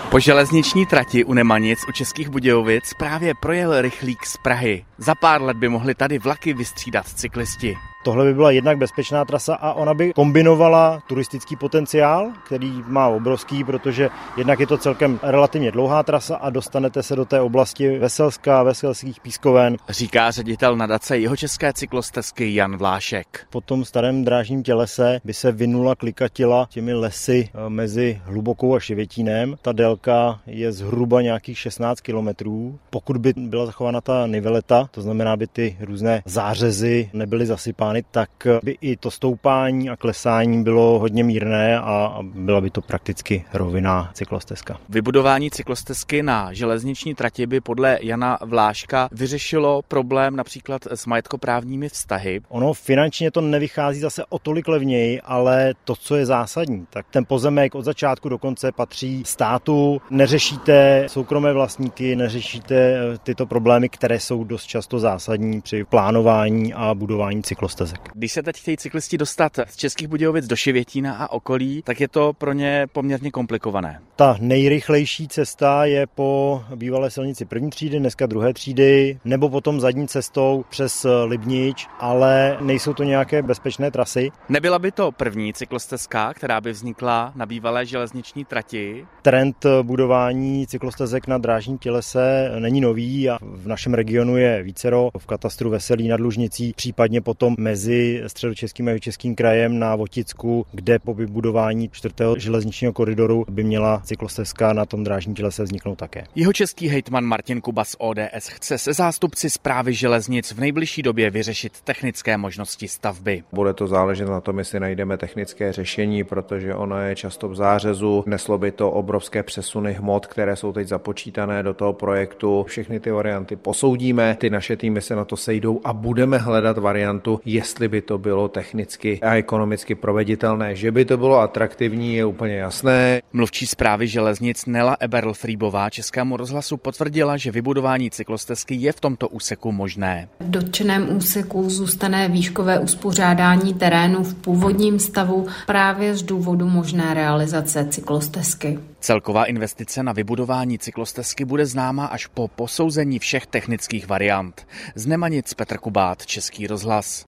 Po železniční trati u Nemanic u Českých Budějovic právě projel rychlík z Prahy. Za pár let by mohli tady vlaky vystřídat cyklisti. Tohle by byla jednak bezpečná trasa a ona by kombinovala turistický potenciál, který má obrovský, protože jednak je to celkem relativně dlouhá trasa a dostanete se do té oblasti Veselska, Veselských pískoven. Říká ředitel nadace Jihočeské cyklostezky Jan Vlášek. Po tom starém drážním tělese by se vinula klikatila těmi lesy mezi Hlubokou a Šivětínem. Ta délka je zhruba nějakých 16 kilometrů. Pokud by byla zachována ta niveleta, to znamená, by ty různé zářezy nebyly zasypány, tak by i to stoupání a klesání bylo hodně mírné a byla by to prakticky rovinná cyklostezka. Vybudování cyklostezky na železniční trati by podle Jana Vláška vyřešilo problém například s majetkoprávními vztahy. Ono finančně to nevychází zase o tolik levněji, ale to, co je zásadní, tak ten pozemek od začátku do konce patří státu, neřešíte soukromé vlastníky, neřešíte tyto problémy, které jsou dost často zásadní při plánování a budování cyklostezek. Když se teď chtějí cyklisti dostat z Českých Budějovic do Šivětína a okolí, tak je to pro ně poměrně komplikované. Ta nejrychlejší cesta je po bývalé silnici první třídy, dneska druhé třídy, nebo potom zadní cestou přes Libnič, ale nejsou to nějaké bezpečné trasy. Nebyla by to první cyklostezka, která by vznikla na bývalé železniční trati? Trend budování cyklostezek na drážním tělese není nový a v našem regionu je vícero, v katastru Veselí nad Lužnicí, případně potom mezi Středočeským a Jihočeským krajem na Voticku, kde po vybudování 4. železničního koridoru by měla cyklostezka na tom drážním tělese vzniknout také. Jihočeský hejtman Martin Kuba z ODS chce se zástupci správy železnic v nejbližší době vyřešit technické možnosti stavby. Bude to záležet na tom, jestli najdeme technické řešení, protože ono je často v zářezu. Neslo by to obrovské přesuny hmot, které jsou teď započítané do toho projektu. Všechny ty varianty posoudíme, ty naše týmy se na to sejdou a budeme hledat variantu, jestli by to bylo technicky a ekonomicky proveditelné. Že by to bylo atraktivní, je úplně jasné. Mluvčí správy železnic Nela Eberl-Frýbová Českému rozhlasu potvrdila, že vybudování cyklostezky je v tomto úseku možné. V dotčeném úseku zůstane výškové uspořádání terénu v původním stavu právě z důvodu možné realizace cyklostezky. Celková investice na vybudování cyklostezky bude známa až po posouzení všech technických variant. Z Nemanic Petr Kubát, Český rozhlas.